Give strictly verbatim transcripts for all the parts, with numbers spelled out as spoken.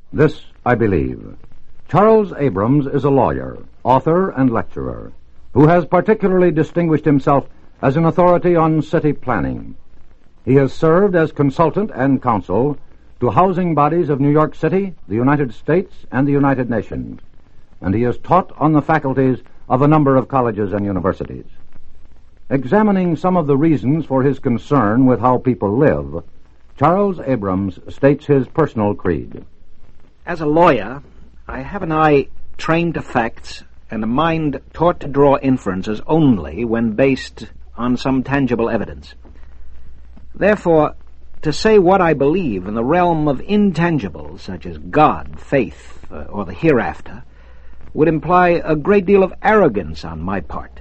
This I believe. Charles Abrams is a lawyer, author, and lecturer who has particularly distinguished himself as an authority on city planning. He has served as consultant and counsel to housing bodies of New York City, the United States, and the United Nations, and he has taught on the faculties of a number of colleges and universities. Examining some of the reasons for his concern with how people live, Charles Abrams states his personal creed. As a lawyer, I have an eye trained to facts and a mind taught to draw inferences only when based on some tangible evidence. Therefore, to say what I believe in the realm of intangibles, such as God, faith, uh, or the hereafter, would imply a great deal of arrogance on my part.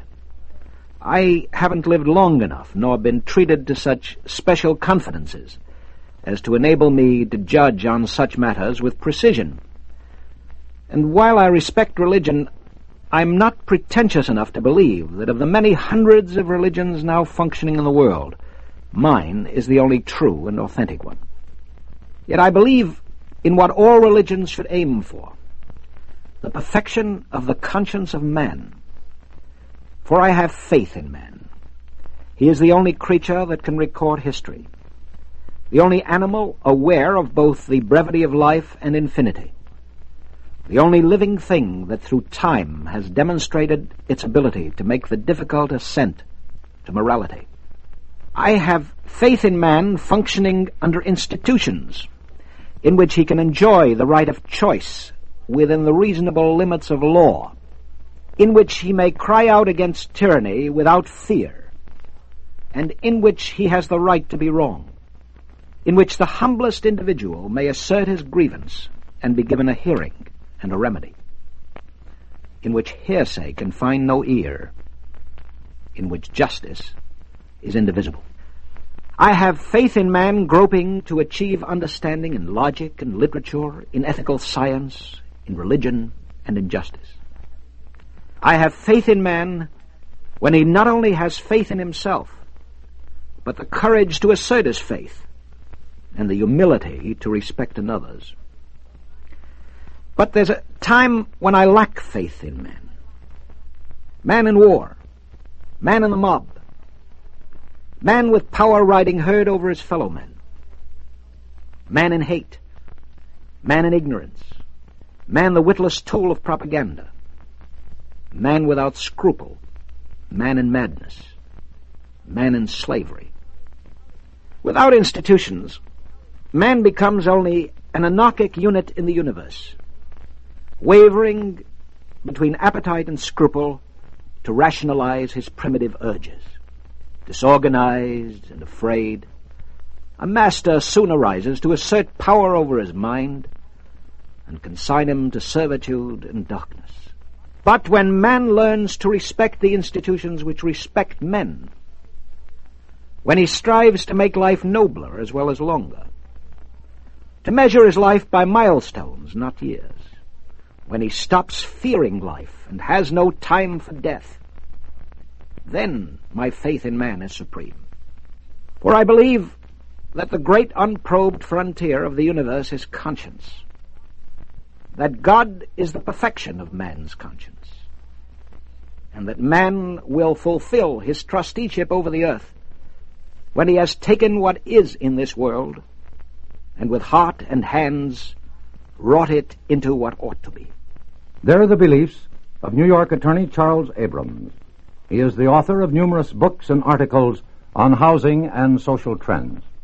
I haven't lived long enough, nor been treated to such special confidences, as to enable me to judge on such matters with precision. And while I respect religion, I'm not pretentious enough to believe that of the many hundreds of religions now functioning in the world, mine is the only true and authentic one. Yet I believe in what all religions should aim for, the perfection of the conscience of man. For I have faith in man. He is the only creature that can record history, the only animal aware of both the brevity of life and infinity, the only living thing that through time has demonstrated its ability to make the difficult ascent to morality. I have faith in man functioning under institutions in which he can enjoy the right of choice within the reasonable limits of law, in which he may cry out against tyranny without fear, and in which he has the right to be wrong, in which the humblest individual may assert his grievance and be given a hearing and a remedy, in which hearsay can find no ear, in which justice is indivisible. I have faith in man groping to achieve understanding in logic and literature, in ethical science, in religion, and in justice. I have faith in man when he not only has faith in himself, but the courage to assert his faith and the humility to respect another's. But there's a time when I lack faith in man. Man in war, man in the mob, man with power riding herd over his fellow men, man in hate, man in ignorance, man the witless tool of propaganda, man without scruple, man in madness, man in slavery. Without institutions, man becomes only an anarchic unit in the universe, wavering between appetite and scruple to rationalize his primitive urges. Disorganized and afraid, a master soon arises to assert power over his mind and consign him to servitude and darkness. But when man learns to respect the institutions which respect men, when he strives to make life nobler as well as longer, to measure his life by milestones, not years, when he stops fearing life and has no time for death, then my faith in man is supreme. For I believe that the great unprobed frontier of the universe is conscience, that God is the perfection of man's conscience, and that man will fulfill his trusteeship over the earth when he has taken what is in this world and with heart and hands wrought it into what ought to be. There are the beliefs of New York attorney Charles Abrams. He is the author of numerous books and articles on housing and social trends.